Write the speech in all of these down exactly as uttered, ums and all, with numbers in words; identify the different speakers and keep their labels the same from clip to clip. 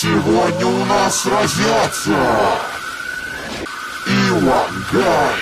Speaker 1: Сегодня у нас сразятся Ивангай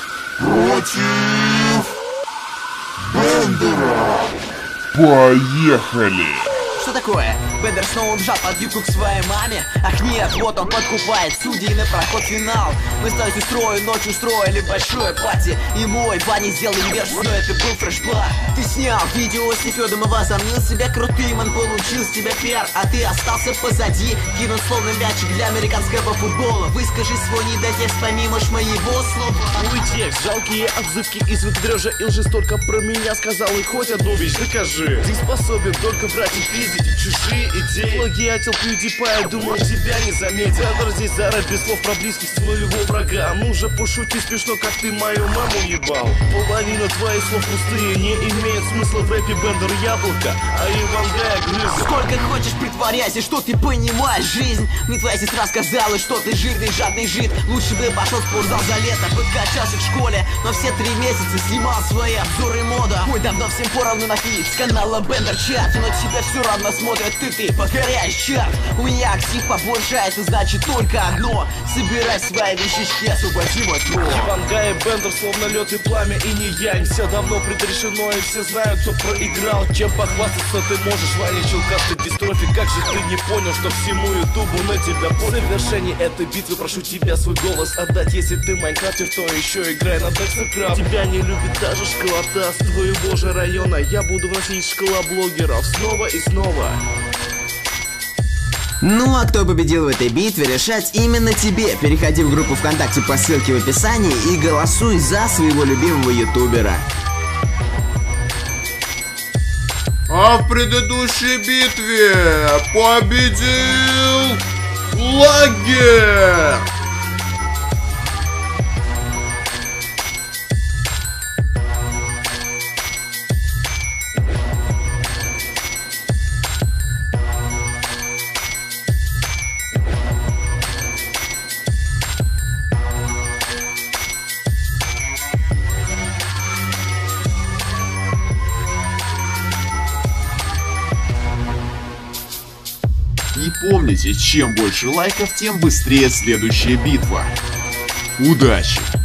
Speaker 1: против Бендера. Поехали!
Speaker 2: Что такое? Бендер снова убежал под юбку к своей маме? Ах нет, вот он подкупает судей на проход в финал. Мы с тобой сестрой ночью устроили большое пати, и мой Ваня сделал верш, но это был фрешбак. Ты снял видео с Нефёдом и возомнил себя крутым, он получил с тебя пиар, а ты остался позади. Кинул словно мячик для американского футбола. Выскажи свой недотекст помимо ж моего слова.
Speaker 3: Мой текст, жалкие отзывки из выдрежа и лжи столько про меня сказал, и хоть одну вещь докажи. Ты способен только брать и пиздить чужие идеи. Плагиатил PewDiePie, думал, тебя не заметил. Бендер здесь зарать без слов про близких своего врага. Ну же пошути смешно, как ты мою маму ебал. Половина твоих слов пустые, не имеет смысла в рэпе. Бендер яблоко, а Ивангай грызет.
Speaker 2: Сколько хочешь притворяйся, что ты понимаешь жизнь. Мне твоя сестра сказала, что ты жирный, жадный жид. Лучше бы пошел в спортзал за лето, подкачался в школе. Но все три месяца снимал свои обзоры мода. Ой, давно всем поровну на фит с канала Бендер Чат. Но тебя все равно смотрят, ты, ты покоряешь чат. У меня актив побольше, а это значит только одно: собирай свои вещички, освободи мой трон.
Speaker 3: Ивангай и Бендер словно лед и пламя, и не янь. Все давно предрешено, и все знают, кто проиграл. Чем похвастаться ты можешь, Ваня Челкастый дистрофик. Как же ты не понял, что всему ютубу на тебя по завершении этой битвы прошу тебя свой голос отдать. Если ты майнкрафтер, то еще играй на Декстеркрафт. Тебя не любит даже школота с твоего же района. Я буду вносить школа блогеров снова и снова.
Speaker 2: Ну а кто победил в этой битве, решать именно тебе. Переходи в группу ВКонтакте по ссылке в описании и голосуй за своего любимого ютубера.
Speaker 1: А в предыдущей битве победил Лагер! И помните, чем больше лайков, тем быстрее следующая битва. Удачи!